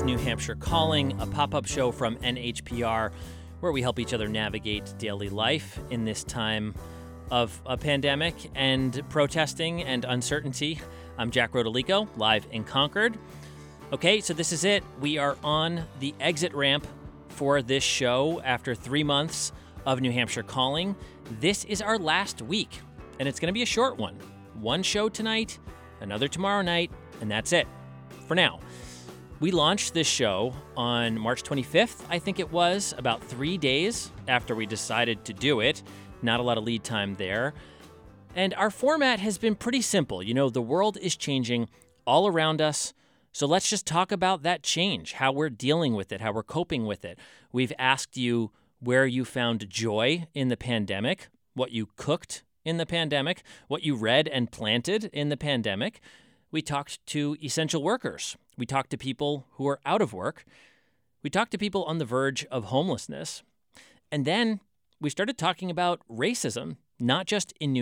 New Hampshire Calling, a pop-up show from NHPR where we help each other navigate daily life in this time of a pandemic and protesting and uncertainty. I'm Jack Rodolico, live in Concord. Okay, so this is it. We are on the exit ramp for this show after 3 months of New Hampshire Calling. This is our last week, and it's going to be a short one. One show tonight, another tomorrow night, and that's it for now. We launched this show on March 25th, I think it was, about 3 days after we decided to do it. Not a lot of lead time there. And our format has been pretty simple. You know, the world is changing all around us, so let's just talk about that change, how we're dealing with it, how we're coping with it. We've asked you where you found joy in the pandemic, what you cooked in the pandemic, what you read and planted in the pandemic. We talked to essential workers. We talked to people who are out of work. We talked to people on the verge of homelessness. And then we started talking about racism, not just in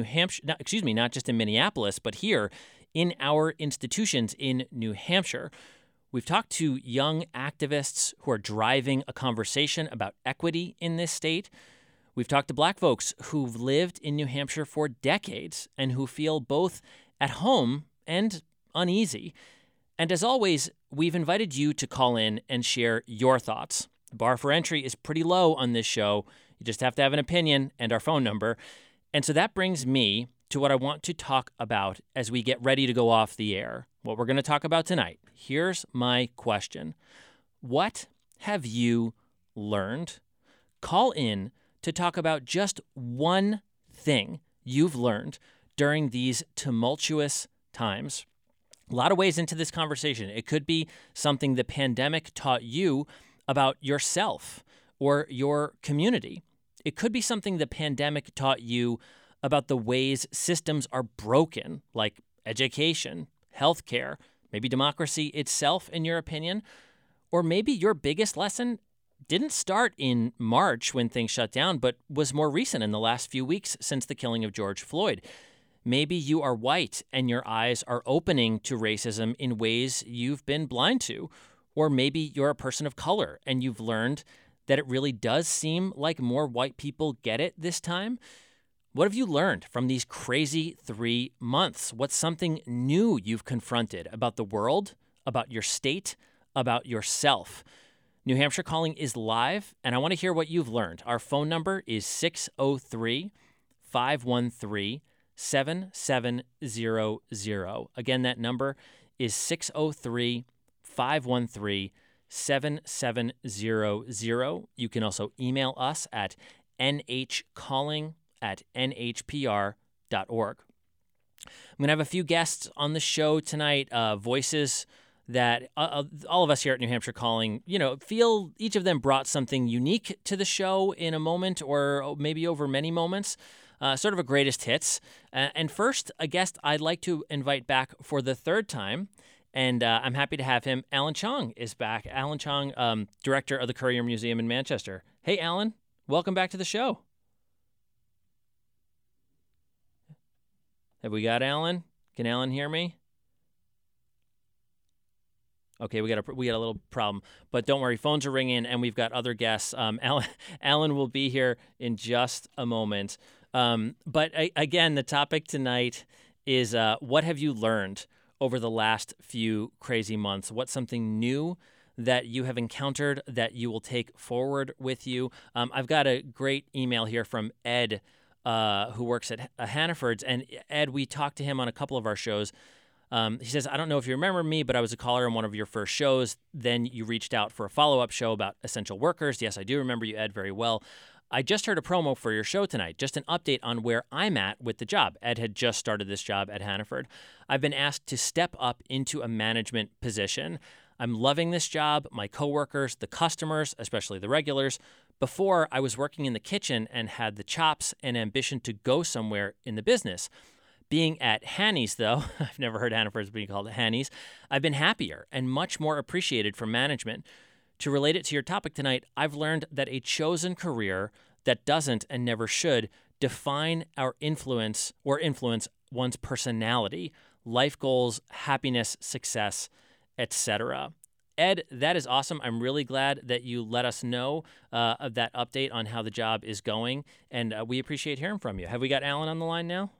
not just in Minneapolis, but here in our institutions in New Hampshire. We've talked to young activists who are driving a conversation about equity in this state. We've talked to Black folks who've lived in New Hampshire for decades and who feel both at home and uneasy. And as always, we've invited you to call in and share your thoughts. The bar for entry is pretty low on this show. You just have to have an opinion and our phone number. And so that brings me to what I want to talk about as we get ready to go off the air. What we're going to talk about tonight. Here's my question. What have you learned? Call in to talk about just one thing you've learned during these tumultuous times. A lot of ways into this conversation. It could be something the pandemic taught you about yourself or your community. It could be something the pandemic taught you about the ways systems are broken, like education, healthcare, maybe democracy itself, in your opinion. Or maybe your biggest lesson didn't start in March when things shut down, but was more recent in the last few weeks since the killing of George Floyd. Maybe you are white and your eyes are opening to racism in ways you've been blind to. Or maybe you're a person of color and you've learned that it really does seem like more white people get it this time. What have you learned from these crazy 3 months? What's something new you've confronted about the world, about your state, about yourself? New Hampshire Calling is live, and I want to hear what you've learned. Our phone number is 603-513-7700. Again, that number is 603-513-7700. You can also email us at nhcalling@nhpr.org. I'm going to have a few guests on the show tonight, voices that all of us here at New Hampshire Calling, feel each of them brought something unique to the show in a moment or maybe over many moments, sort of a greatest hits. And first, a guest I'd like to invite back for the third time, and I'm happy to have him. Alan Chong is back. Alan Chong, director of the Currier Museum in Manchester. Hey, Alan, welcome back to the show. Have we got Alan? Can Alan hear me? Okay, we got a little problem, but don't worry, phones are ringing, and we've got other guests. Alan will be here in just a moment. But again, the topic tonight is what have you learned over the last few crazy months? What's something new that you have encountered that you will take forward with you? I've got a great email here from Ed, who works at Hannaford's. And Ed, we talked to him on a couple of our shows. He says, I don't know if you remember me, but I was a caller on one of your first shows. Then you reached out for a follow-up show about essential workers. Yes, I do remember you, Ed, very well. I just heard a promo for your show tonight, just an update on where I'm at with the job. Ed had just started this job at Hannaford. I've been asked to step up into a management position. I'm loving this job, my coworkers, the customers, especially the regulars. Before, I was working in the kitchen and had the chops and ambition to go somewhere in the business. Being at Hanny's, though, I've never heard Hannaford's being called Hanny's, I've been happier and much more appreciated from management. To relate it to your topic tonight, I've learned that a chosen career that doesn't and never should define our influence or influence one's personality, life goals, happiness, success, etc. Ed, that is awesome. I'm really glad that you let us know of that update on how the job is going, and we appreciate hearing from you. Have we got Alan on the line now?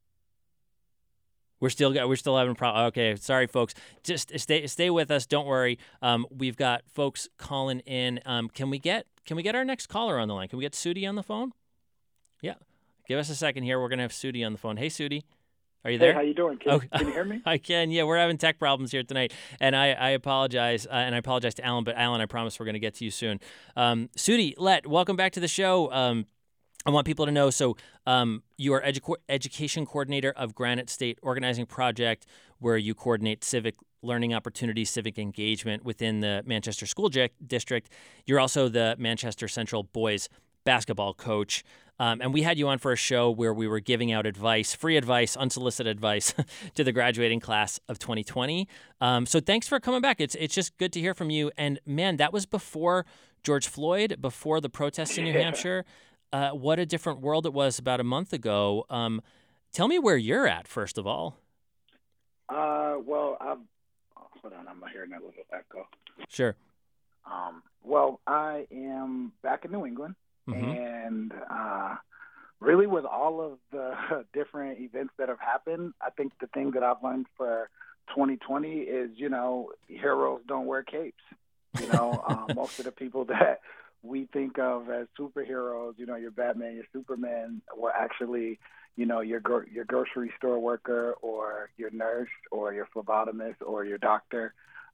We're still having a problem. Okay, sorry, folks. Just stay with us. Don't worry. We've got folks calling in. Can we get our next caller on the line? Can we get Sudi on the phone? Yeah. Give us a second here. We're gonna have Sudi on the phone. Hey, Sudi. Are you there? Hey, how you doing? Can you hear me? I can. Yeah, we're having tech problems here tonight, and I apologize. And I apologize to Alan, but Alan, I promise we're going to get to you soon. Sudi, welcome back to the show. I want people to know. So, you are education coordinator of Granite State Organizing Project, where you coordinate civic learning opportunities, civic engagement within the Manchester School District. You're also the Manchester Central boys basketball coach. And we had you on for a show where we were giving out advice, free advice, unsolicited advice to the graduating class of 2020. So thanks for coming back. It's just good to hear from you. And man, that was before George Floyd, before the protests in New Hampshire. What a different world it was about a month ago. Tell me where you're at, first of all. Well, hold on, I'm hearing that little echo. Sure. Well, I am back in New England. Mm-hmm. And really with all of the different events that have happened, I think the thing that I've learned for 2020 is, heroes don't wear capes. Most of the people that we think of as superheroes, your Batman, your Superman, were actually, your grocery store worker or your nurse or your phlebotomist or your doctor.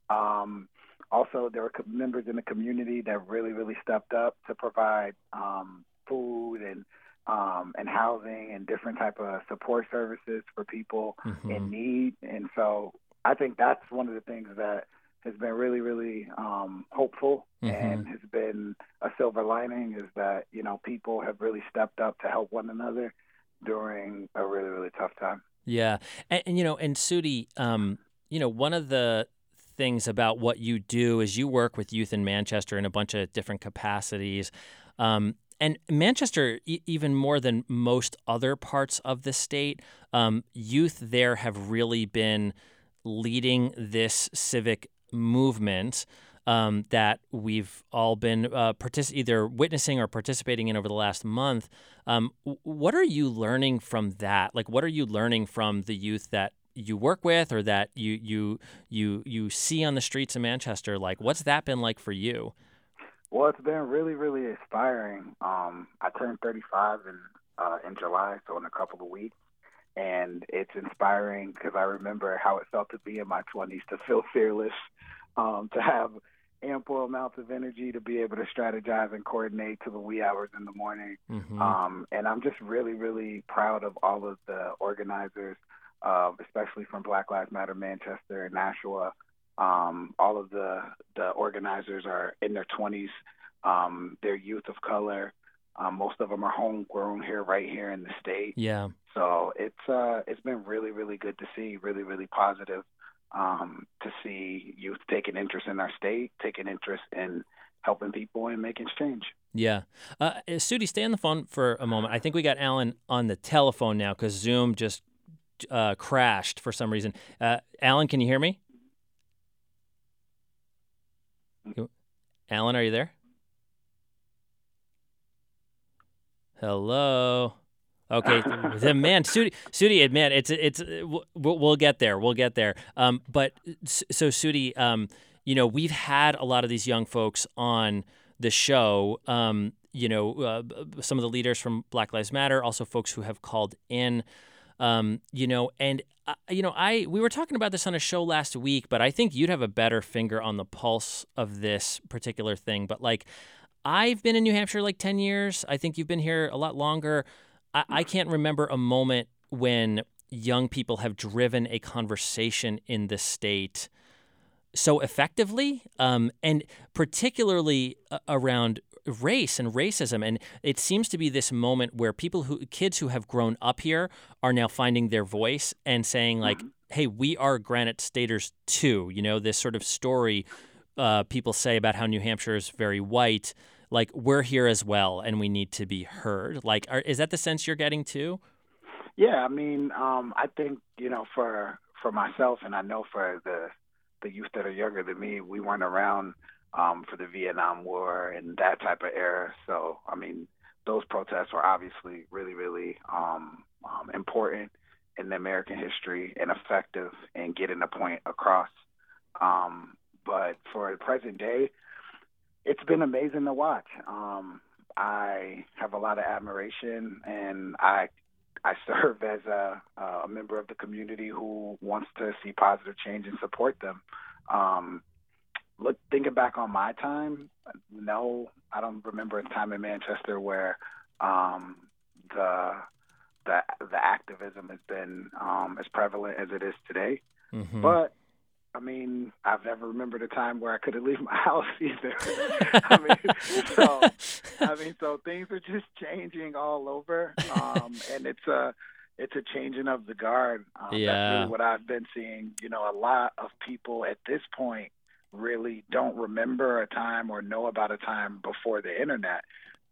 Also, there were members in the community that really, really stepped up to provide food and housing and different type of support services for people in need. And so I think that's one of the things that has been really, really hopeful and has been a silver lining is that, people have really stepped up to help one another during a really, really tough time. Yeah. And Sudi, one of the things about what you do is you work with youth in Manchester in a bunch of different capacities. And Manchester, even more than most other parts of the state, youth there have really been leading this civic movement that we've all been either witnessing or participating in over the last month. What are you learning from that? Like, what are you learning from the youth that you work with or that you see on the streets of Manchester? Like, what's that been like for you? Well, it's been really, really inspiring. I turned 35 in July, so in a couple of weeks. And it's inspiring because I remember how it felt to be in my 20s, to feel fearless, to have ample amounts of energy to be able to strategize and coordinate to the wee hours in the morning. And I'm just really, really proud of all of the organizers, especially from Black Lives Matter Manchester and Nashua. All of the organizers are in their 20s. They're youth of color. Most of them are homegrown right here in the state. Yeah. So it's been really, really good to see, really, really positive to see youth taking interest in our state, taking interest in helping people and making change. Yeah. Sudi, stay on the phone for a moment. I think we got Alan on the telephone now because Zoom just crashed for some reason. Alan, can you hear me? Alan, are you there? Hello. Okay, man, Sudi, man, it's we'll get there. We'll get there. But so Sudi, we've had a lot of these young folks on the show. Some of the leaders from Black Lives Matter, also folks who have called in. We were talking about this on a show last week, but I think you'd have a better finger on the pulse of this particular thing. But I've been in New Hampshire 10 years. I think you've been here a lot longer. I can't remember a moment when young people have driven a conversation in the state so effectively, and particularly around race and racism. And it seems to be this moment where kids who have grown up here are now finding their voice and saying hey, we are Granite Staters too. This sort of story people say about how New Hampshire is very white. We're here as well, and we need to be heard. Is that the sense you're getting too? Yeah, I mean, I think for myself, and I know for the youth that are younger than me, we weren't around for the Vietnam War and that type of era. So, I mean, those protests were obviously really, really important in the American history and effective in getting the point across. But for the present day, it's been amazing to watch. I have a lot of admiration, and I serve as a member of the community who wants to see positive change and support them. Thinking back on my time, no, I don't remember a time in Manchester where the activism has been as prevalent as it is today. Mm-hmm. But I mean, I've never remembered a time where I couldn't leave my house either. So things are just changing all over, and it's a changing of the guard. That's really what I've been seeing. You know, a lot of people at this point really don't remember a time or know about a time before the internet.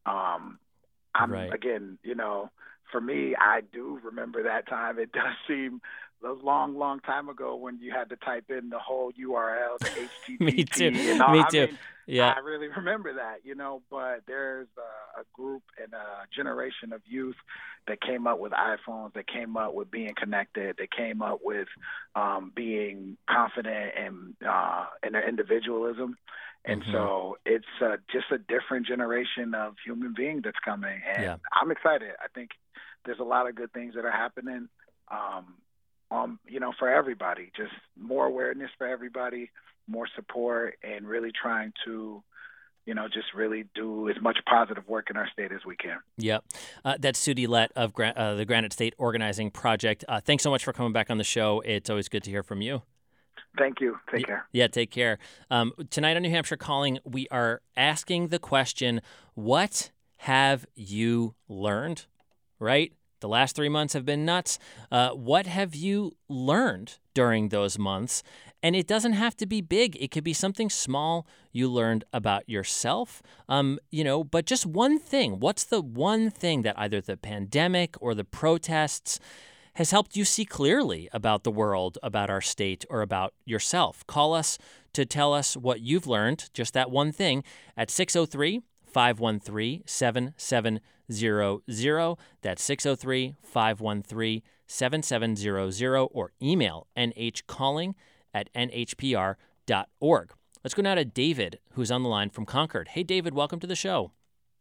Again, you know, for me, I do remember that time. It does seem a long, long time ago when you had to type in the whole URL, the HTTP. Me too. You know, Me too. Yeah. I really remember that, you know, but there's a group and a generation of youth that came up with iPhones, that came up with being connected, that came up with being confident in their individualism. And so it's just a different generation of human being that's coming. And I'm excited. I think there's a lot of good things that are happening, you know, for everybody. Just more awareness for everybody, more support, and really trying to, you know, just really do as much positive work in our state as we can. Yep. That's Sudi Lett of the Granite State Organizing Project. Thanks so much for coming back on the show. It's always good to hear from you. Thank you. Take care. Yeah, take care. Tonight on New Hampshire Calling, we are asking the question, what have you learned? Right? The last 3 months have been nuts. What have you learned during those months? And it doesn't have to be big. It could be something small you learned about yourself, you know, but just one thing. What's the one thing that either the pandemic or the protests has helped you see clearly about the world, about our state, or about yourself? Call us to tell us what you've learned, just that one thing, at 603-513-7700. That's 603-513-7700, or email nhcalling@nhpr.org. Let's go now to David, who's on the line from Concord. Hey, David, welcome to the show.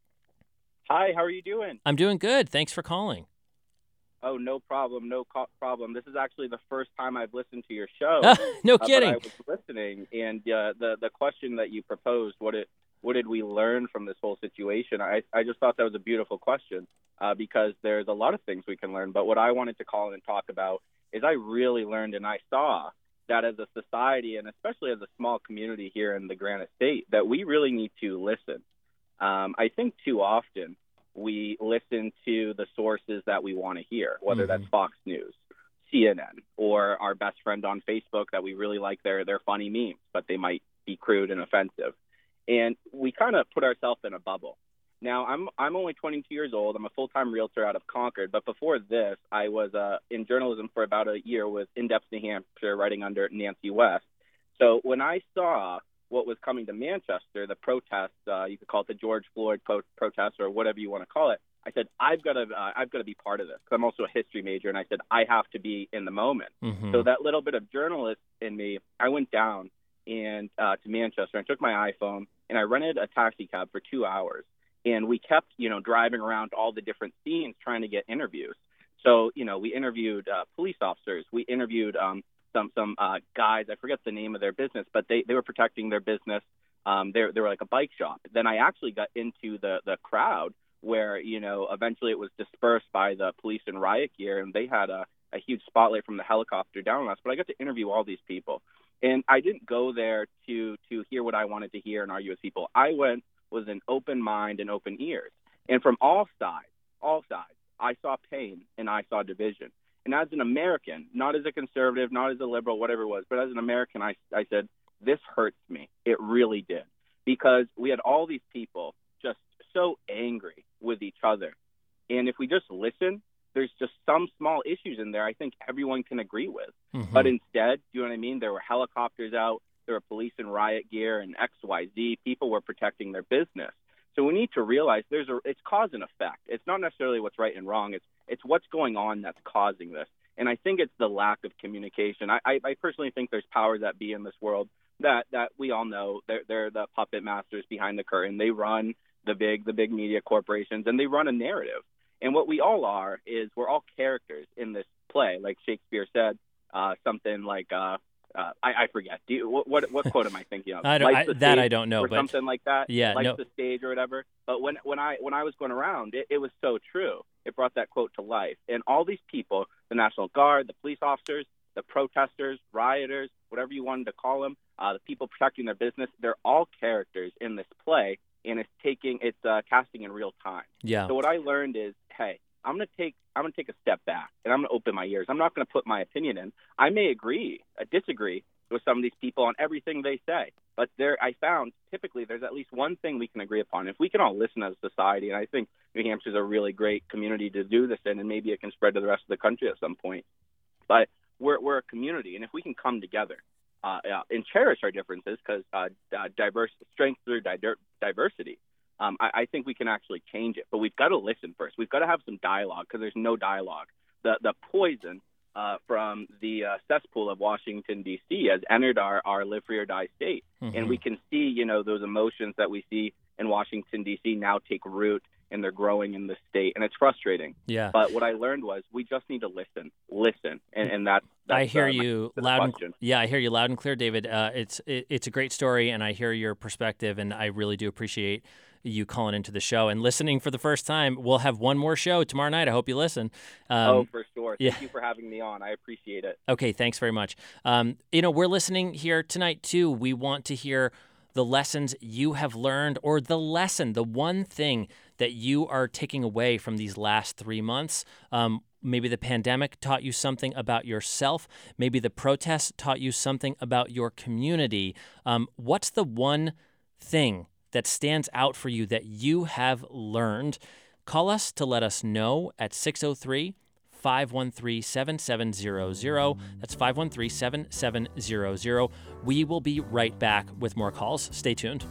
Hi, how are you doing? I'm doing good. Thanks for calling. Oh, no problem. Problem. This is actually the first time I've listened to your show. No kidding. But I was listening, and the question that you proposed, what did we learn from this whole situation? I just thought that was a beautiful question because there's a lot of things we can learn. But what I wanted to call in and talk about is I really learned and I saw that as a society, and especially as a small community here in the Granite State, that we really need to listen. I think too often we listen to the sources that we want to hear, whether that's Fox News, CNN, or our best friend on Facebook that we really like their funny memes, but they might be crude and offensive. And we kind of put ourselves in a bubble. Now, I'm only 22 years old. I'm a full-time realtor out of Concord. But before this, I was in journalism for about a year with In-Depth New Hampshire, writing under Nancy West. So when I saw what was coming to Manchester, the protests, you could call it the George Floyd protest or whatever you want to call it, I said, I've got to be part of this. I'm also a history major, and I said, I have to be in the moment. So that little bit of journalist in me, I went down to Manchester and took my iPhone, and I rented a taxi cab for 2 hours. And we kept, driving around all the different scenes trying to get interviews. So, we interviewed police officers. We interviewed some guys. I forget the name of their business, but they were protecting their business. They were like a bike shop. Then I actually got into the crowd where, eventually it was dispersed by the police in riot gear, and they had a huge spotlight from the helicopter down on us. But I got to interview all these people. And I didn't go there to hear what I wanted to hear and argue with people. I went with an open mind and open ears. And from all sides, I saw pain and I saw division. And as an American, not as a conservative, not as a liberal, whatever it was, but as an American, I said, this hurts me. It really did. Because we had all these people just so angry with each other. And if we just listen there's just some small issues in there I think everyone can agree with. Mm-hmm. But instead, you know what I mean? There were helicopters out, there were police in riot gear and XYZ. People were protecting their business. So we need to realize it's cause and effect. It's not necessarily what's right and wrong. It's what's going on that's causing this. And I think it's the lack of communication. I personally think there's powers that be in this world that we all know. They're the puppet masters behind the curtain. They run the big media corporations, and they run a narrative. And what we all are is we're all characters in this play. Like Shakespeare said, something like I forget. What quote am I thinking of? I don't know, or but something like that. Yeah, Life's the stage or whatever. But when I was going around, it was so true. It brought that quote to life. And all these people, the National Guard, the police officers, the protesters, rioters, whatever you wanted to call them, the people protecting their business, they're all characters in this play, and it's casting in real time. Yeah. So what I learned is, hey, I'm gonna take a step back, and I'm gonna open my ears. I'm not gonna put my opinion in. I may disagree with some of these people on everything they say, but I found typically there's at least one thing we can agree upon. If we can all listen as a society, and I think New Hampshire's a really great community to do this in, and maybe it can spread to the rest of the country at some point. But we're a community, and if we can come together and cherish our differences, because strength through diversity. I think we can actually change it, but we've got to listen first. We've got to have some dialogue, because there's no dialogue. The poison from the cesspool of Washington, D.C. has entered our live free or die state. Mm-hmm. And we can see, those emotions that we see in Washington, D.C. now take root, and they're growing in the state, and it's frustrating. Yeah. But what I learned was we just need to listen, and that's I hear you loud. I hear you loud and clear, David. It's a great story, and I hear your perspective, and I really do appreciate you calling into the show and listening for the first time. We'll have one more show tomorrow night. I hope you listen. For sure. Thank you for having me on. I appreciate it. Okay, thanks very much. We're listening here tonight too. We want to hear the lessons you have learned, or the one thing that you are taking away from these last 3 months. Maybe the pandemic taught you something about yourself. Maybe the protests taught you something about your community. What's the one thing that stands out for you that you have learned? Call us to let us know at 603-513-7700. That's 513-7700. We will be right back with more calls. Stay tuned.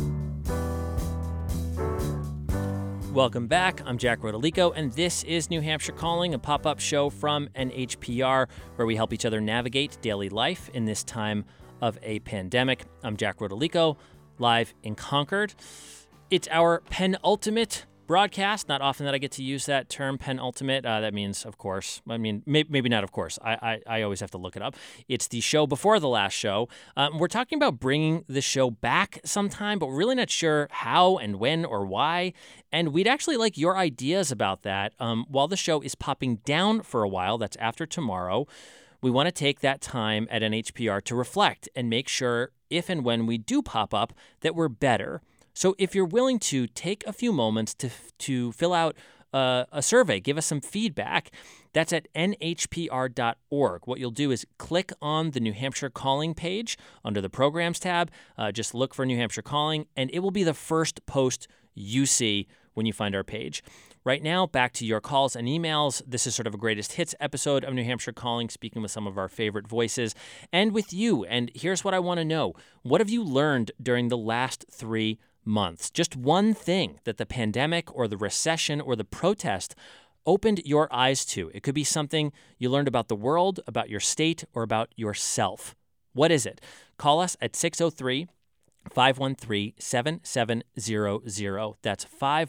Welcome back. I'm Jack Rodolico, and this is New Hampshire Calling, a pop-up show from NHPR where we help each other navigate daily life in this time of a pandemic. I'm Jack Rodolico, live in Concord. It's our penultimate broadcast. Not often that I get to use that term, penultimate. That means, of course. I mean, maybe not of course. I always have to look it up. It's the show before the last show. We're talking about bringing the show back sometime, but we're really not sure how and when or why. And we'd actually like your ideas about that. While the show is popping down for a while, that's after tomorrow, we want to take that time at NHPR to reflect and make sure if and when we do pop up that we're better. So if you're willing to take a few moments to fill out a survey, give us some feedback, that's at nhpr.org. What you'll do is click on the New Hampshire Calling page under the Programs tab. Just look for New Hampshire Calling, and it will be the first post you see when you find our page. Right now, back to your calls and emails. This is sort of a greatest hits episode of New Hampshire Calling, speaking with some of our favorite voices and with you. And here's what I want to know. What have you learned during the last 3 months? Just one thing that the pandemic or the recession or the protest opened your eyes to. It could be something you learned about the world, about your state, or about yourself. What is it? Call us at 603-513-7700. That's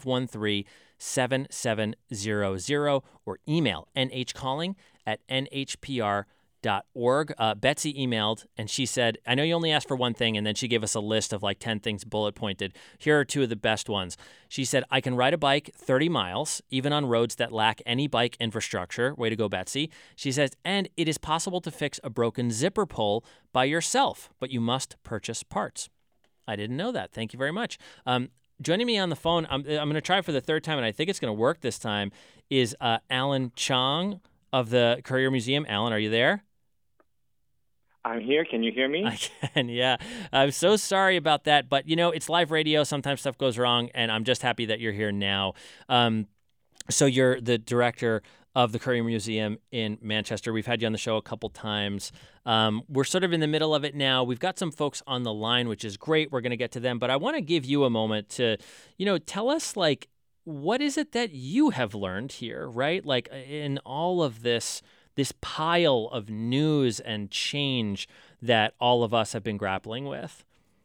513-7700, or email nhcalling@nhpr.org. Betsy emailed, and she said, I know you only asked for one thing, and then she gave us a list of like 10 things bullet pointed. Here are 2 of the best ones. She said, I can ride a bike 30 miles, even on roads that lack any bike infrastructure. Way to go, Betsy. She says, and it is possible to fix a broken zipper pull by yourself, but you must purchase parts. I didn't know that. Thank you very much. Joining me on the phone, I'm going to try for the 3rd time, and I think it's going to work this time, is Alan Chong of the Courier Museum. Alan, are you there? I'm here. Can you hear me? I can, yeah. I'm so sorry about that, but it's live radio. Sometimes stuff goes wrong, and I'm just happy that you're here now. So you're the director of the Currier Museum in Manchester. We've had you on the show a couple times. We're sort of in the middle of it now. We've got some folks on the line, which is great. We're going to get to them. But I want to give you a moment to, tell us, what is it that you have learned here, right? Like in all of this pile of news and change that all of us have been grappling with?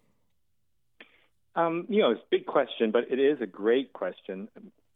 It's a big question, but it is a great question.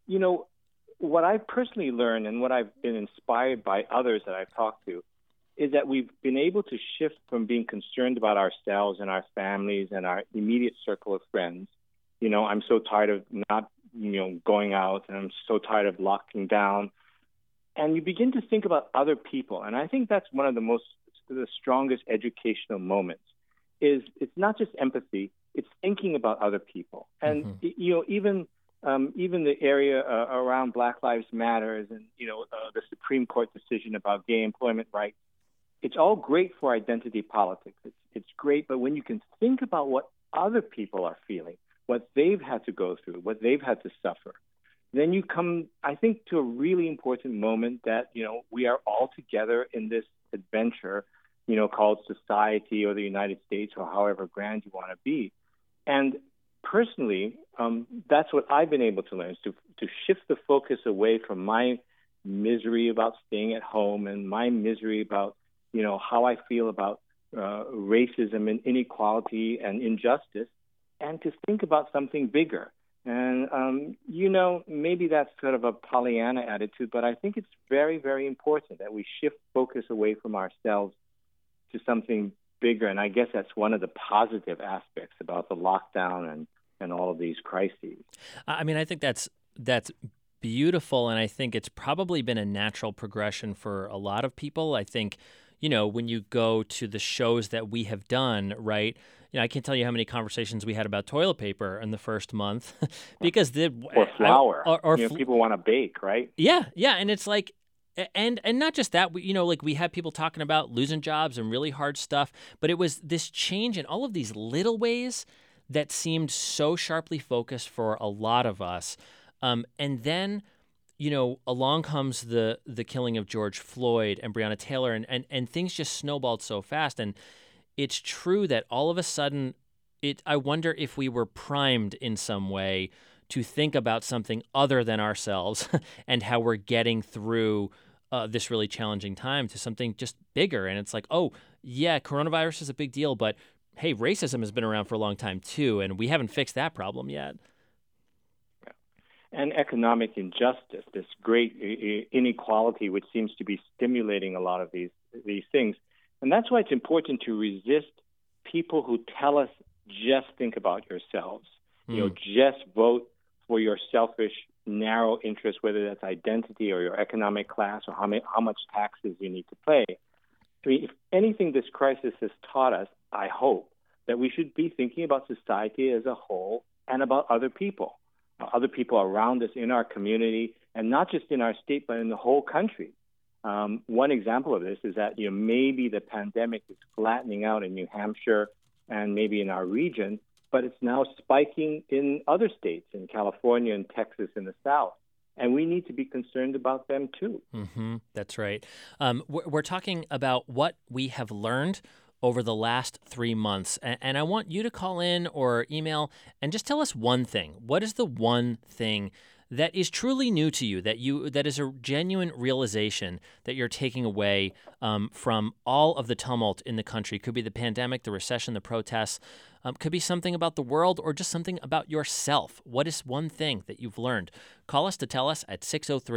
What I've personally learned and what I've been inspired by others that I've talked to is that we've been able to shift from being concerned about ourselves and our families and our immediate circle of friends. I'm so tired of not, going out, and I'm so tired of locking down. And you begin to think about other people. And I think that's one of the strongest educational moments is it's not just empathy, it's thinking about other people. And, even the area around Black Lives Matters and, the Supreme Court decision about gay employment rights, it's all great for identity politics. It's great, but when you can think about what other people are feeling, what they've had to go through, what they've had to suffer, then you come, I think, to a really important moment that, we are all together in this adventure, called society or the United States or however grand you want to be. And personally, that's what I've been able to learn, is to shift the focus away from my misery about staying at home and my misery about, how I feel about racism and inequality and injustice, and to think about something bigger. And, maybe that's sort of a Pollyanna attitude, but I think it's very, very important that we shift focus away from ourselves to something bigger. And I guess that's one of the positive aspects about the lockdown and all of these crises. I mean, I think that's beautiful, and I think it's probably been a natural progression for a lot of people. I think, when you go to the shows that we have done, right, I can't tell you how many conversations we had about toilet paper in the first month because or flour. People want to bake, right? Yeah, and it's like, and not just that, we had people talking about losing jobs and really hard stuff, but it was this change in all of these little ways that seemed so sharply focused for a lot of us, and then, along comes the killing of George Floyd and Breonna Taylor, and things just snowballed so fast. And it's true that all of a sudden, I wonder if we were primed in some way to think about something other than ourselves and how we're getting through this really challenging time to something just bigger. And it's like, oh, yeah, coronavirus is a big deal, but hey, racism has been around for a long time too, and we haven't fixed that problem yet. And economic injustice, this great inequality, which seems to be stimulating a lot of these things. And that's why it's important to resist people who tell us, just think about yourselves. Just vote for your selfish, narrow interest, whether that's identity or your economic class or how much taxes you need to pay. I mean, if anything this crisis has taught us, I hope, that we should be thinking about society as a whole and about other people around us in our community, and not just in our state, but in the whole country. One example of this is that maybe the pandemic is flattening out in New Hampshire and maybe in our region, but it's now spiking in other states, in California and Texas in the South. And we need to be concerned about them too. Mm-hmm. That's right. We're talking about what we have learned over the last 3 months. And I want you to call in or email and just tell us one thing. What is the one thing that is truly new to you, that is a genuine realization that you're taking away from all of the tumult in the country? Could be the pandemic, the recession, the protests. Could be something about the world or just something about yourself. What is one thing that you've learned? Call us to tell us at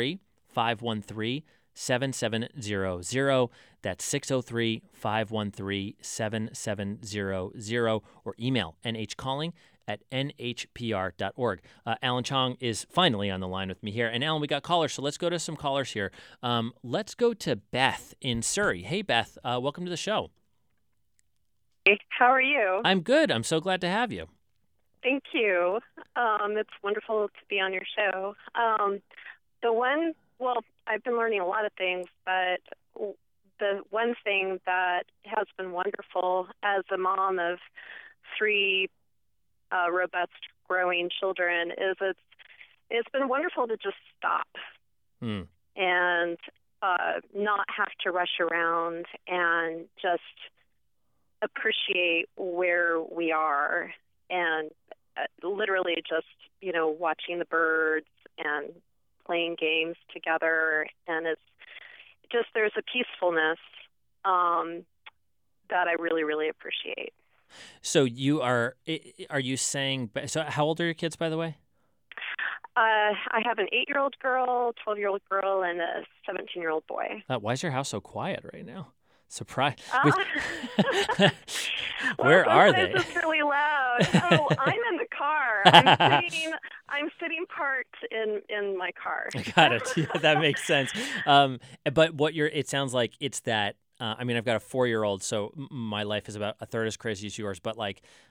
603-513-7700. That's 603-513-7700, or email nhcalling@nhpr.org. Alan Chong is finally on the line with me here. And Alan, we got callers, so let's go to some callers here. Let's go to Beth in Surrey. Hey, Beth, welcome to the show. Hey, how are you? I'm good. I'm so glad to have you. Thank you. It's wonderful to be on your show. I've been learning a lot of things, but the one thing that has been wonderful as a mom of 3 robust growing children is it's been wonderful to just stop and not have to rush around and just appreciate where we are, and literally just, watching the birds and playing games together. And it's just, there's a peacefulness that I really, really appreciate. So are you saying, so how old are your kids, by the way? I have an 8-year-old girl, 12-year-old girl, and a 17-year-old boy. Why is your house so quiet right now? Surprise. Well, Where are they? It's really loud. Oh, I'm in the car. I'm sitting parked in my car. Got it. Yeah, that makes sense. But it sounds like it's that, I've got a 4-year-old, so my life is about a third as crazy as yours, but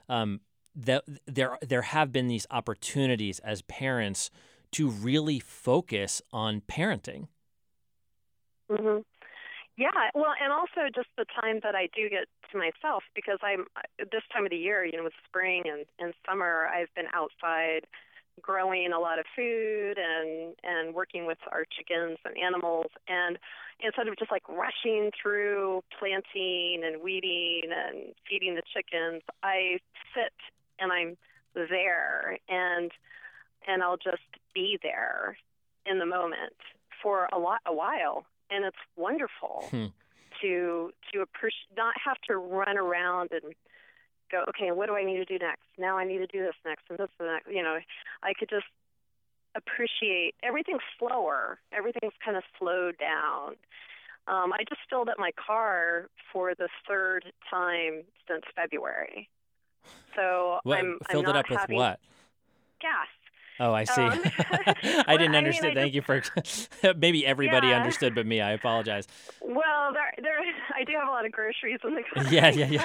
there have been these opportunities as parents to really focus on parenting. Mm-hmm. Yeah, well, and also just the time that I do get to myself, because I'm this time of the year, with spring and summer, I've been outside growing a lot of food and working with our chickens and animals, and instead of just like rushing through planting and weeding and feeding the chickens, I sit and I'm there, and I'll just be there in the moment for a while. And it's wonderful to appreciate, not have to run around and go, okay, what do I need to do next? Now I need to do this next and this and that. I could just appreciate everything's slower. Everything's kind of slowed down. I just filled up my car for the third time since February. So I'm filled not it up with what? Gas. Oh, I see. I didn't understand. Thank you for maybe everybody understood but me. I apologize. Well, I do have a lot of groceries in the car. Yeah.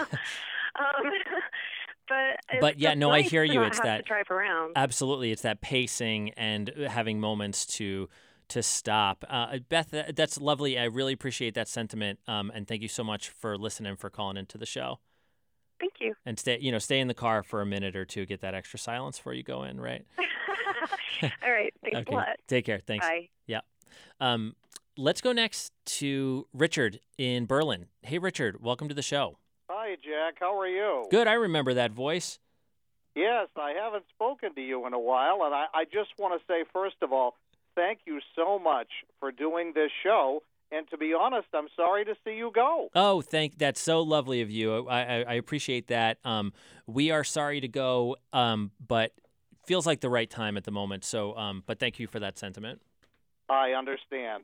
But yeah, no, nice I hear you. It's have that to drive around. Absolutely, it's that pacing and having moments to stop. Beth, that's lovely. I really appreciate that sentiment. And thank you so much for listening, for calling into the show. Thank you. And stay in the car for a minute or two, get that extra silence before you go in, right? All right. Thanks a lot. Take care. Thanks. Bye. Yeah. Let's go next to Richard in Berlin. Hey, Richard, welcome to the show. Hi, Jack. How are you? Good. I remember that voice. Yes, I haven't spoken to you in a while, and I just want to say, first of all, thank you so much for doing this show. And to be honest, I'm sorry to see you go. Oh, that's so lovely of you. I appreciate that. We are sorry to go, but feels like the right time at the moment. So, but thank you for that sentiment. I understand.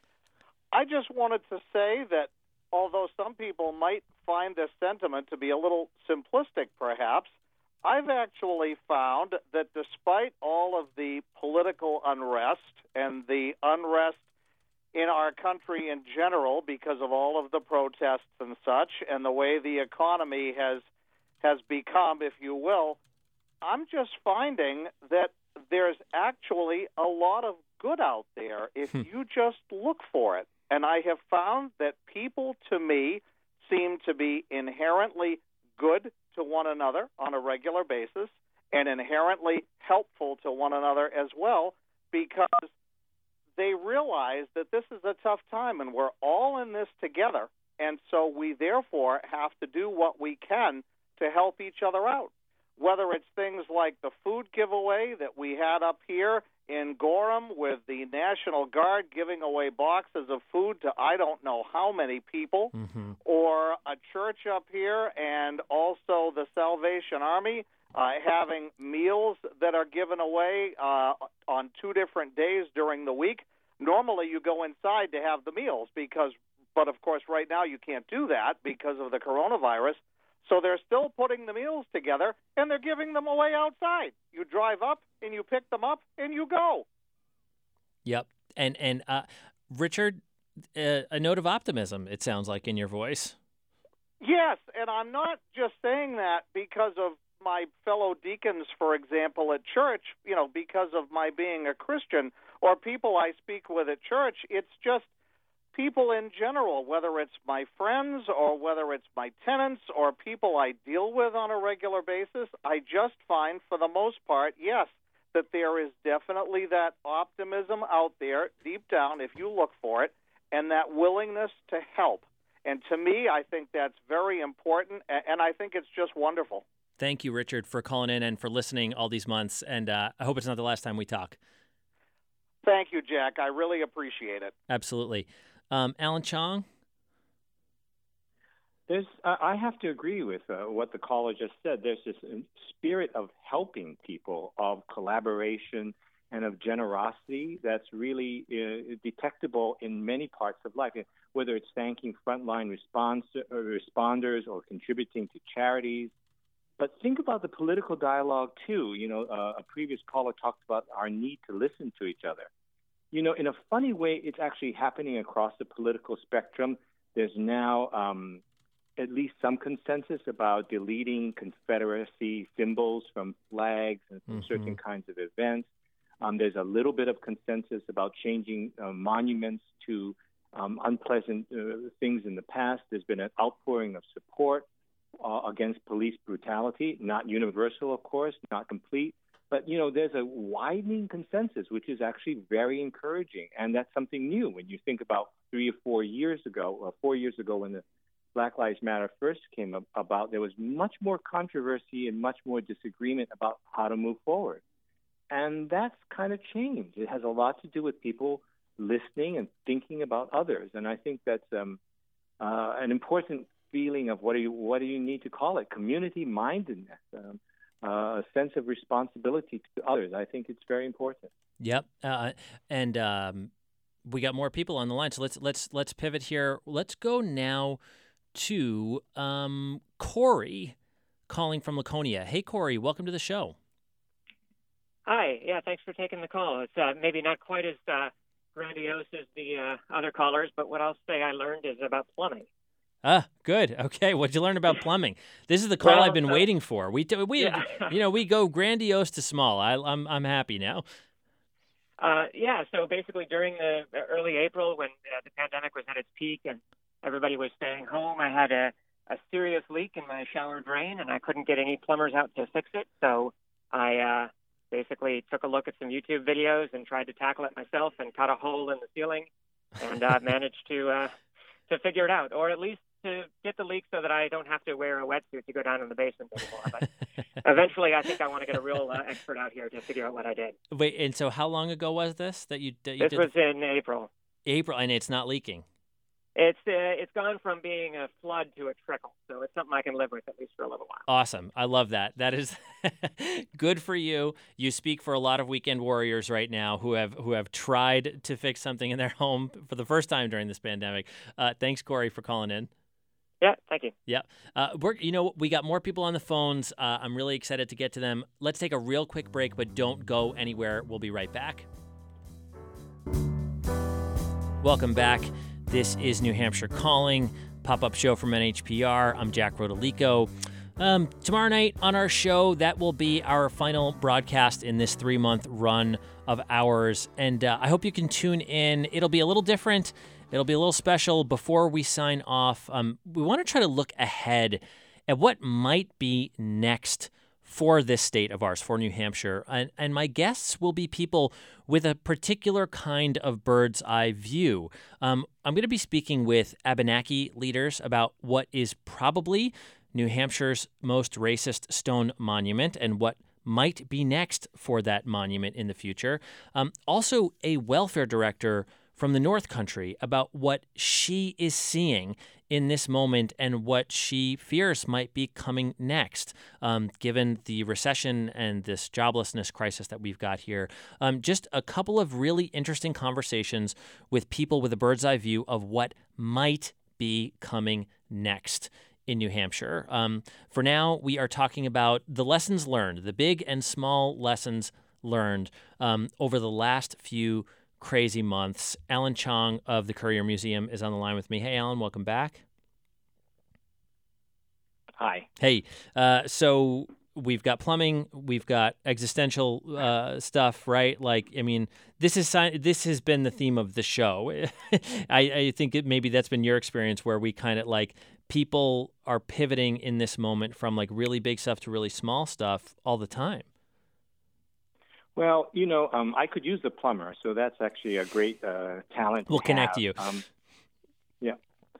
I just wanted to say that although some people might find this sentiment to be a little simplistic, perhaps, I've actually found that despite all of the political unrest and the unrest in our country in general, because of all of the protests and such, and the way the economy has become, if you will, I'm just finding that there's actually a lot of good out there if you just look for it. And I have found that people, to me, seem to be inherently good to one another on a regular basis and inherently helpful to one another as well, because they realize that this is a tough time and we're all in this together. And so we therefore have to do what we can to help each other out, whether it's things like the food giveaway that we had up here in Gorham with the National Guard giving away boxes of food to I don't know how many people, or a church up here, and also the Salvation Army having meals that are given away on 2 different days during the week. Normally you go inside to have the meals but of course right now you can't do that because of the coronavirus. So they're still putting the meals together, and they're giving them away outside. You drive up, and you pick them up, and you go. Yep. And Richard, a note of optimism, it sounds like, in your voice. Yes, and I'm not just saying that because of my fellow deacons, for example, at church, because of my being a Christian, or people I speak with at church. It's just people in general, whether it's my friends or whether it's my tenants or people I deal with on a regular basis. I just find, for the most part, yes, that there is definitely that optimism out there deep down, if you look for it, and that willingness to help. And to me, I think that's very important, and I think it's just wonderful. Thank you, Richard, for calling in and for listening all these months, and I hope it's not the last time we talk. Thank you, Jack. I really appreciate it. Absolutely. Alan Chong? I have to agree with what the caller just said. There's this spirit of helping people, of collaboration, and of generosity that's really detectable in many parts of life, whether it's thanking frontline responders or contributing to charities. But think about the political dialogue, too. A previous caller talked about our need to listen to each other. In a funny way, it's actually happening across the political spectrum. There's now at least some consensus about deleting Confederacy symbols from flags and from certain kinds of events. There's a little bit of consensus about changing monuments to unpleasant things in the past. There's been an outpouring of support against police brutality, not universal, of course, not complete. But, there's a widening consensus, which is actually very encouraging. And that's something new when you think about 3 or 4 years ago, when the Black Lives Matter first came about, there was much more controversy and much more disagreement about how to move forward. And that's kind of changed. It has a lot to do with people listening and thinking about others. And I think that's an important feeling of what do you need to call it? Community mindedness, a sense of responsibility to others. I think it's very important. Yep. And we got more people on the line. So let's pivot here. Let's go now to Corey calling from Laconia. Hey, Corey, welcome to the show. Hi. Yeah, thanks for taking the call. It's maybe not quite as grandiose as the other callers, but what I'll say I learned is about plumbing. Good. Okay, what'd you learn about plumbing? This is the call I've been waiting for. We go grandiose to small. I'm happy now. So basically during the early April when the pandemic was at its peak and everybody was staying home, I had a serious leak in my shower drain, and I couldn't get any plumbers out to fix it. So I basically took a look at some YouTube videos and tried to tackle it myself and cut a hole in the ceiling, and managed to figure it out, or at least to get the leak so that I don't have to wear a wetsuit to go down in the basement anymore. But eventually, I think I want to get a real expert out here to figure out what I did. Wait, and so how long ago was this that you did? This was in April. April, and it's not leaking. It's gone from being a flood to a trickle, so it's something I can live with at least for a little while. Awesome. I love that. That is good for you. You speak for a lot of weekend warriors right now who have tried to fix something in their home for the first time during this pandemic. Thanks, Corey, for calling in. Yeah, thank you. Yeah. We got more people on the phones. I'm really excited to get to them. Let's take a real quick break, but don't go anywhere. We'll be right back. Welcome back. This is New Hampshire Calling, pop-up show from NHPR. I'm Jack Rodolico. Tomorrow night on our show, that will be our final broadcast in this 3-month run of ours. And I hope you can tune in. It'll be a little different. It'll be a little special. Before we sign off, we want to try to look ahead at what might be next for this state of ours, for New Hampshire. And my guests will be people with a particular kind of bird's eye view. I'm going to be speaking with Abenaki leaders about what is probably New Hampshire's most racist stone monument and what might be next for that monument in the future. Also, a welfare director from the North Country about what she is seeing in this moment and what she fears might be coming next, given the recession and this joblessness crisis that we've got here. Just a couple of really interesting conversations with people with a bird's eye view of what might be coming next in New Hampshire. For now, we are talking about the lessons learned, the big and small lessons learned over the last few crazy months. Alan Chong of the Courier Museum is on the line with me. Hey, Alan, welcome back. Hi. Hey, so we've got plumbing, we've got existential stuff, right? Like, I mean, this has been the theme of the show. I think maybe that's been your experience where we kind of like people are pivoting in this moment from like really big stuff to really small stuff all the time. Well, I could use the plumber, so that's actually a great talent. We'll connect you. Yeah.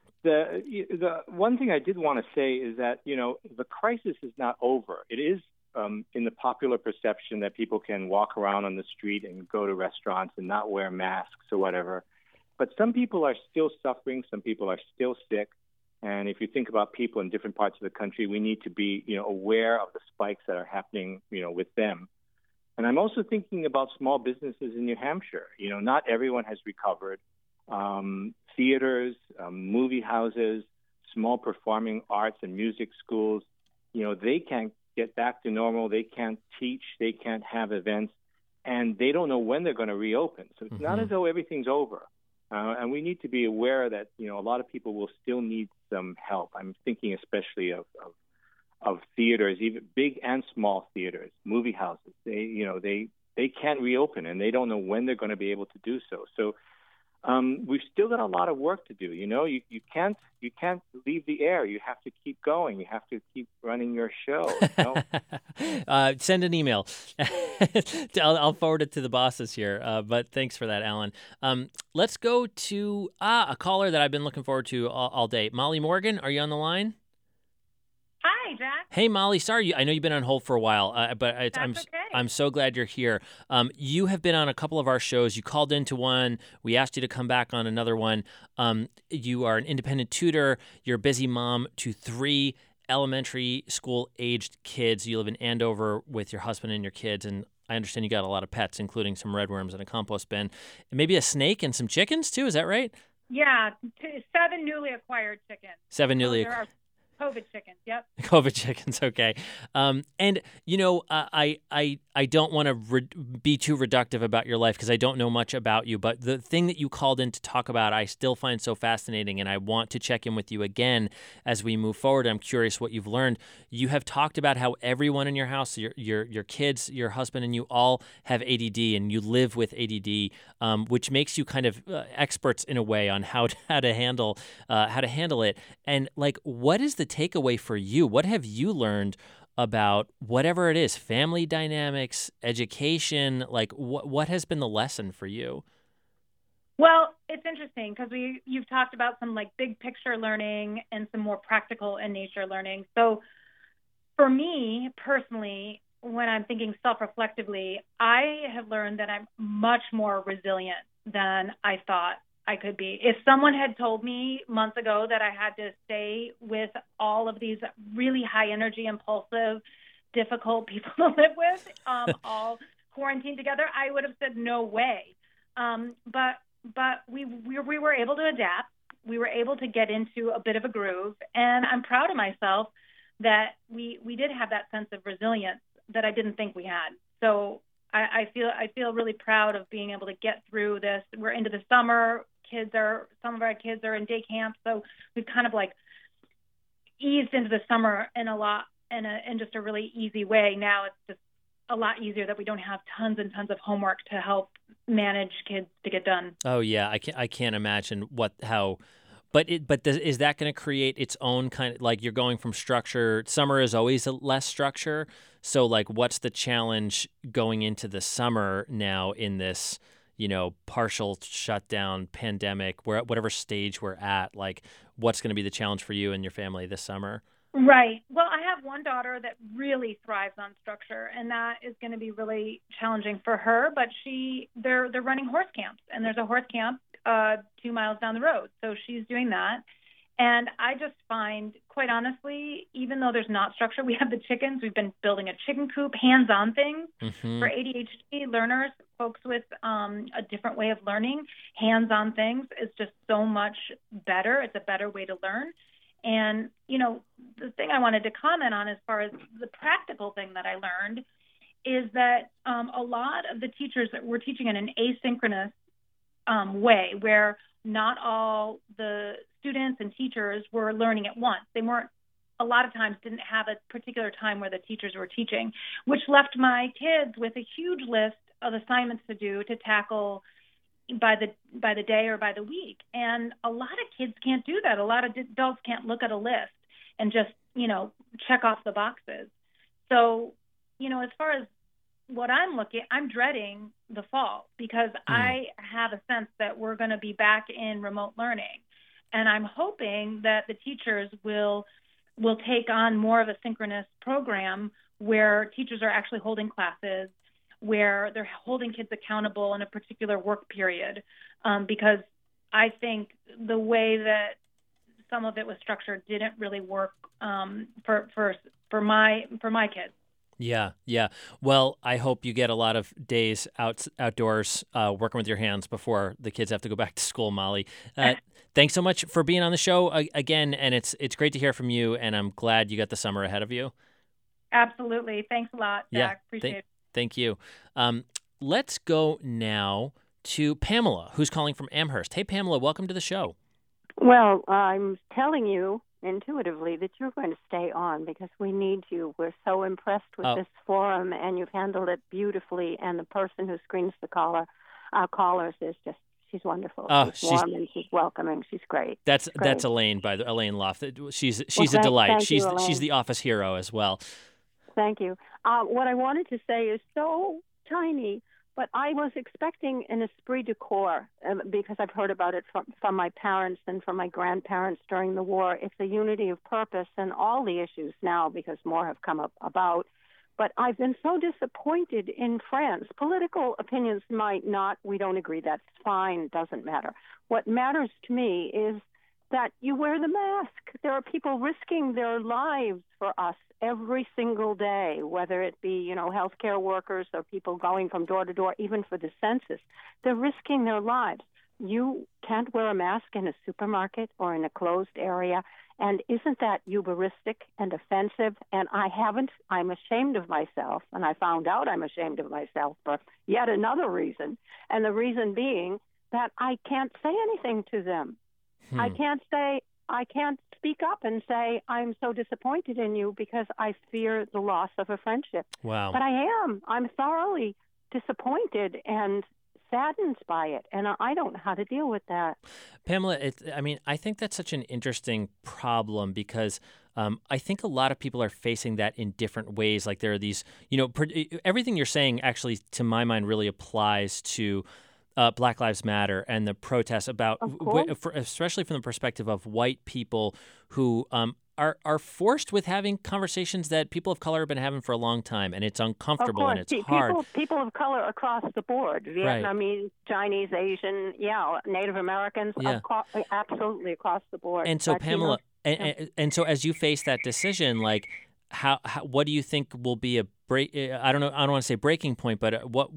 The one thing I did want to say is that, the crisis is not over. It is in the popular perception that people can walk around on the street and go to restaurants and not wear masks or whatever. But some people are still suffering. Some people are still sick. And if you think about people in different parts of the country, we need to be, aware of the spikes that are happening, with them. And I'm also thinking about small businesses in New Hampshire. Not everyone has recovered. Theaters, movie houses, small performing arts and music schools, they can't get back to normal. They can't teach. They can't have events. And they don't know when they're going to reopen. So it's not as though everything's over. And we need to be aware that, a lot of people will still need some help. I'm thinking especially of theaters, even big and small theaters, movie houses. They can't reopen, and they don't know when they're going to be able to do so. So we've still got a lot of work to do. You can't leave the air. You have to keep going. You have to keep running your show. Send an email. I'll forward it to the bosses here. But thanks for that, Alan. Let's go to a caller that I've been looking forward to all day. Molly Morgan, are you on the line? Hi, Jack. Hey, Molly. Sorry, I know you've been on hold for a while, but I'm so glad you're here. You have been on a couple of our shows. You called into one. We asked you to come back on another one. You are an independent tutor. You're a busy mom to 3 elementary school-aged kids. You live in Andover with your husband and your kids, and I understand you got a lot of pets, including some redworms and a compost bin, and maybe a snake and some chickens too. Is that right? Yeah, 7 newly acquired chickens. 7 newly acquired. COVID chickens, yep. COVID chickens, okay. And, I don't want to be too reductive about your life because I don't know much about you, but the thing that you called in to talk about I still find so fascinating, and I want to check in with you again as we move forward. I'm curious what you've learned. You have talked about how everyone in your house, your kids, your husband, and you all have ADD, and you live with ADD, which makes you kind of experts in a way on how to handle it. And what is the takeaway for you? What have you learned about whatever it is, family dynamics, education? What has been the lesson for you? Well, it's interesting because you've talked about some big picture learning and some more practical in nature learning. So for me personally, when I'm thinking self-reflectively, I have learned that I'm much more resilient than I thought I could be. If someone had told me months ago that I had to stay with all of these really high energy, impulsive, difficult people to live with, all quarantined together, I would have said no way. But we were able to adapt. We were able to get into a bit of a groove, and I'm proud of myself that we did have that sense of resilience that I didn't think we had. So I feel really proud of being able to get through this. We're into the summer. Some of our kids are in day camp, so we've kind of eased into the summer in just a really easy way. Now it's just a lot easier that we don't have tons and tons of homework to help manage kids to get done. Oh yeah, I can't imagine But is that going to create its own kind of you're going from structure? Summer is always less structure. So what's the challenge going into the summer now in this, partial shutdown pandemic, whatever stage we're at? What's going to be the challenge for you and your family this summer? Right. Well, I have one daughter that really thrives on structure, and that is going to be really challenging for her. But they're running horse camps, and there's a horse camp 2 miles down the road. So she's doing that. And I just find, quite honestly, even though there's not structure, we have the chickens. We've been building a chicken coop, hands-on things for ADHD learners, folks with a different way of learning. Hands-on things is just so much better. It's a better way to learn. And, the thing I wanted to comment on as far as the practical thing that I learned is that a lot of the teachers that were teaching in an asynchronous way where not all the students and teachers were learning at once. They weren't, a lot of times didn't have a particular time where the teachers were teaching, which left my kids with a huge list of assignments to do to tackle by the day or by the week. And a lot of kids can't do that. A lot of adults can't look at a list and just, check off the boxes. So, as far as I'm dreading the fall because I have a sense that we're going to be back in remote learning. And I'm hoping that the teachers will take on more of a synchronous program where teachers are actually holding classes, where they're holding kids accountable in a particular work period. Because I think the way that some of it was structured didn't really work for my kids. Yeah. Well, I hope you get a lot of days outdoors working with your hands before the kids have to go back to school, Molly. Thanks so much for being on the show again, and it's great to hear from you, and I'm glad you got the summer ahead of you. Absolutely. Thanks a lot, Jack. Appreciate it. Thank you. Let's go now to Pamela, who's calling from Amherst. Hey, Pamela, welcome to the show. Well, I'm telling you intuitively that you're going to stay on because we need you. We're so impressed with this forum, and you've handled it beautifully. And the person who screens our callers is just, she's wonderful. She's warm and she's welcoming. She's great. That's Elaine, Elaine Loft. She's a delight. She's the office hero as well. Thank you. What I wanted to say is so tiny, but I was expecting an esprit de corps because I've heard about it from my parents and from my grandparents during the war. It's a unity of purpose and all the issues now because more have come about. But I've been so disappointed in France. Political opinions might not, we don't agree, that's fine, doesn't matter. What matters to me is that you wear the mask. There are people risking their lives for us every single day, whether it be, healthcare workers or people going from door to door, even for the census. They're risking their lives. You can't wear a mask in a supermarket or in a closed area. And isn't that hubristic and offensive? And I'm ashamed of myself. And I found out I'm ashamed of myself for yet another reason. And the reason being that I can't say anything to them. I can't speak up and say, I'm so disappointed in you because I fear the loss of a friendship. Wow. But I'm thoroughly disappointed and saddened by it, and I don't know how to deal with that. Pamela, I think that's such an interesting problem because I think a lot of people are facing that in different ways. Like there are these, everything you're saying actually, to my mind, really applies to Black Lives Matter and the protests about, especially from the perspective of white people who are forced with having conversations that people of color have been having for a long time, and it's uncomfortable and it's hard. People of color across the board, Vietnamese, right. Chinese, Asian, Native Americans, absolutely across the board. And so, Pamela, and so as you face that decision, like, how what do you think will be a break? I don't want to say breaking point, but what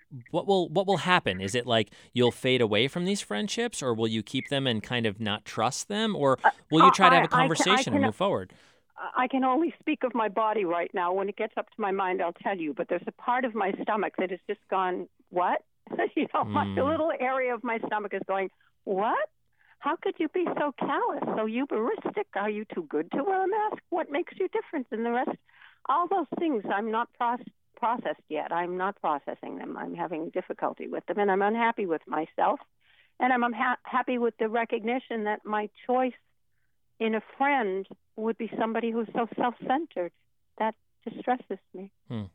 will happen? Is it like you'll fade away from these friendships, or will you keep them and kind of not trust them, or will you try to have a conversation and move forward? I can only speak of my body right now. When it gets up to my mind, I'll tell you. But there's a part of my stomach that has just gone, what? My little area of my stomach is going, what? How could you be so callous, so hubristic? Are you too good to wear a mask? What makes you different than the rest? All those things I'm not processed yet. I'm not processing them. I'm having difficulty with them, and I'm unhappy with myself, and I'm happy with the recognition that my choice in a friend would be somebody who's so self-centered. That distresses me.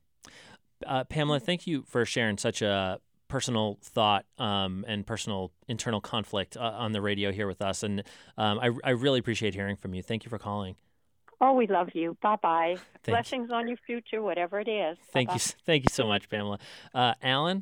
Pamela, thank you for sharing such a personal thought and personal internal conflict on the radio here with us, and I really appreciate hearing from you. Thank you for calling. Oh, we love you. Bye-bye. Blessings on your future, whatever it is. Thank you. Thank you so much, Pamela. Alan,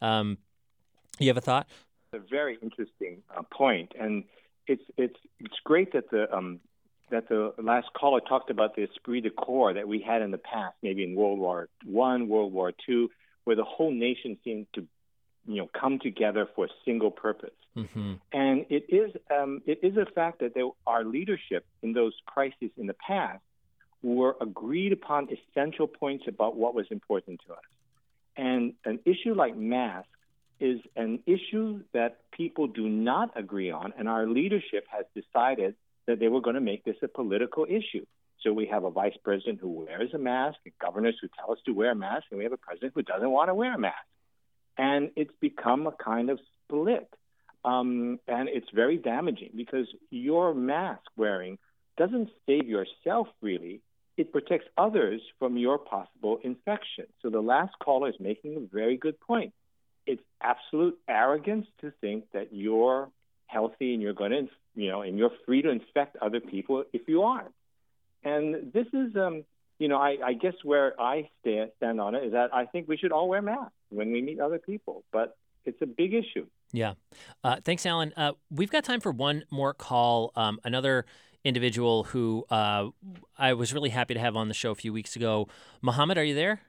you have a thought? It's a very interesting point, and it's great that the last caller talked about the esprit de corps that we had in the past, maybe in World War I, World War II, where the whole nation seemed to come together for a single purpose. Mm-hmm. And it is a fact that our leadership in those crises in the past were agreed upon essential points about what was important to us. And an issue like masks is an issue that people do not agree on, and our leadership has decided that they were going to make this a political issue. So we have a vice president who wears a mask, and governors who tell us to wear a mask, and we have a president who doesn't want to wear a mask. And it's become a kind of split. And it's very damaging because your mask wearing doesn't save yourself, really. it protects others from your possible infection. So the last caller is making a very good point. It's absolute arrogance to think that you're healthy and you're going to, and you're free to infect other people if you aren't. And this is, I guess where I stand on it is that I think we should all wear masks when we meet other people, but it's a big issue. Yeah. Thanks, Alan. We've got time for one more call. Another individual who I was really happy to have on the show a few weeks ago. Mohammed, are you there?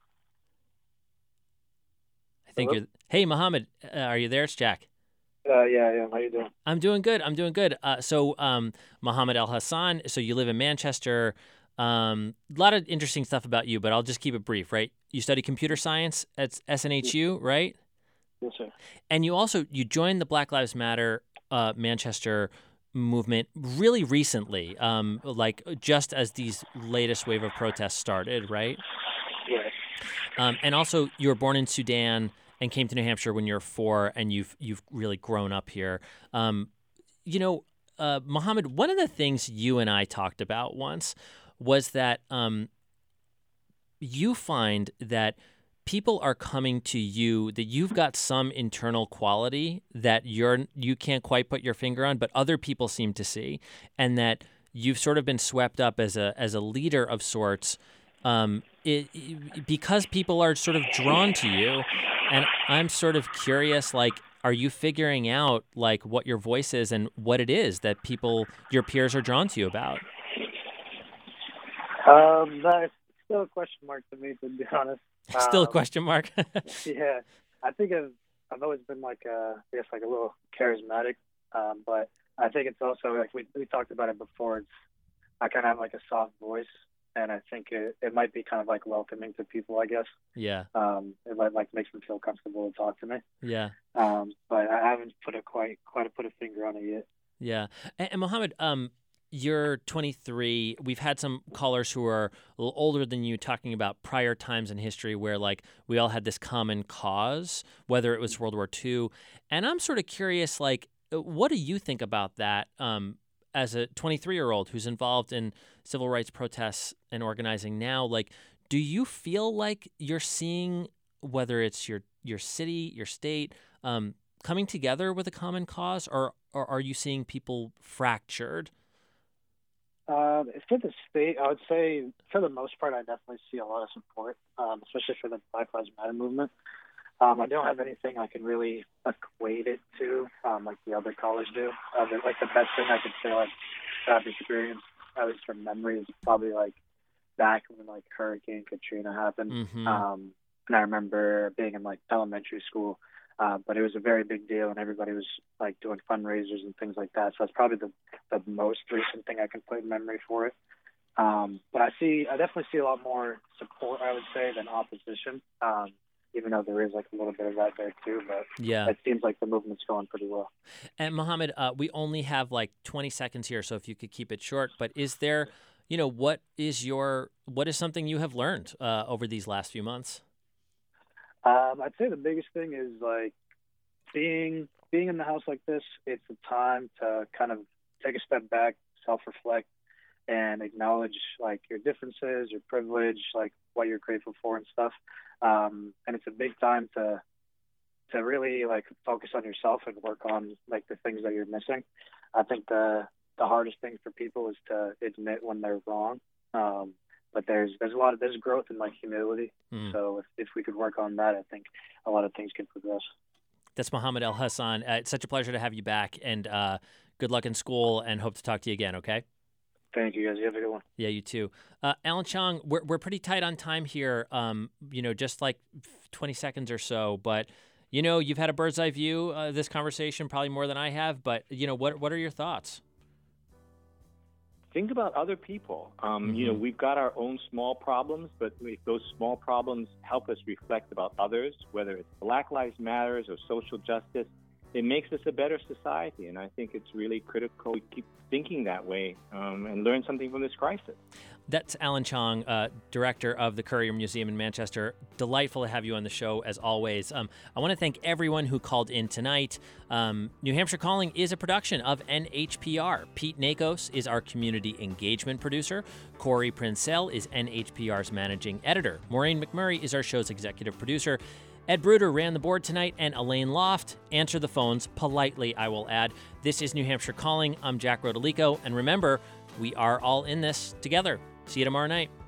I think you're. Hey, Mohammed, are you there? It's Jack. Yeah, I am. How you doing? I'm doing good. So, Mohammed El Hassan, so you live in Manchester. A lot of interesting stuff about you, but I'll just keep it brief, right? You study computer science at SNHU, right? Yes, sir. And you joined the Black Lives Matter Manchester movement really recently, like just as these latest wave of protests started, right? Yes. And also, you were born in Sudan and came to New Hampshire when you were 4, and you've really grown up here. Mohammed, one of the things you and I talked about once was that you find that people are coming to you, that you've got some internal quality that you can't quite put your finger on, but other people seem to see, and that you've sort of been swept up as a leader of sorts, because people are sort of drawn to you. And I'm sort of curious, like, are you figuring out like what your voice is and what it is that your peers are drawn to you about? That's still a question mark to me, to be honest. Still a question mark? Yeah, I think I've always been like a little charismatic, but I think it's also like we talked about it before. I kind of have like a soft voice, and I think it might be kind of like welcoming to people, I guess. Yeah. It might like makes them feel comfortable to talk to me. Yeah. But I haven't quite put a finger on it yet. Yeah. And Mohammed, you're 23. We've had some callers who are a little older than you talking about prior times in history where like we all had this common cause, whether it was World War II. And I'm sort of curious, like, what do you think about that as a 23-year-old who's involved in civil rights protests and organizing now? Like, do you feel like you're seeing, whether it's your city, your state, coming together with a common cause, or are you seeing people fractured? For the state, I would say for the most part, I definitely see a lot of support, especially for the Black Lives Matter movement. I don't have anything I can really equate it to, like the other callers do. Like the best thing I could say, like I've experienced, at least from memory, is probably like back when like Hurricane Katrina happened. Mm-hmm. And I remember being in like elementary school, but it was a very big deal, and everybody was like doing fundraisers and things like that. So that's probably the most recent thing I can put in memory for it. But I definitely see a lot more support, I would say, than opposition. Even though there is like a little bit of that there too, but yeah, it seems like the movement's going pretty well. And Mohammed, we only have like 20 seconds here, so if you could keep it short. But is there, what is something you have learned over these last few months? I'd say the biggest thing is like being in the house like this. It's a time to kind of take a step back, self-reflect, and acknowledge like your differences, your privilege, like what you're grateful for and stuff. And it's a big time to really like focus on yourself and work on like the things that you're missing. I think the hardest thing for people is to admit when they're wrong. But there's growth in like humility. So if we could work on that, I think a lot of things could progress. That's Mohammed El Hassan. It's such a pleasure to have you back, and good luck in school, and hope to talk to you again. Okay. Thank you, guys. You have a good one. Yeah, you too. Alan Chong, we're pretty tight on time here. Just like 20 seconds or so. But you've had a bird's eye view of this conversation, probably more than I have. But what are your thoughts? Think about other people. We've got our own small problems, but if those small problems help us reflect about others, whether it's Black Lives Matter or social justice, it makes us a better society. And I think it's really critical we keep thinking that way and learn something from this crisis. That's Alan Chong, director of the Currier Museum in Manchester. Delightful to have you on the show, as always. I want to thank everyone who called in tonight. New Hampshire Calling is a production of NHPR. Pete Nakos is our community engagement producer. Corey Princell is NHPR's managing editor. Maureen McMurray is our show's executive producer. Ed Bruder ran the board tonight, and Elaine Loft answered the phones politely, I will add. This is New Hampshire Calling. I'm Jack Rodolico, and remember, we are all in this together. See you tomorrow night.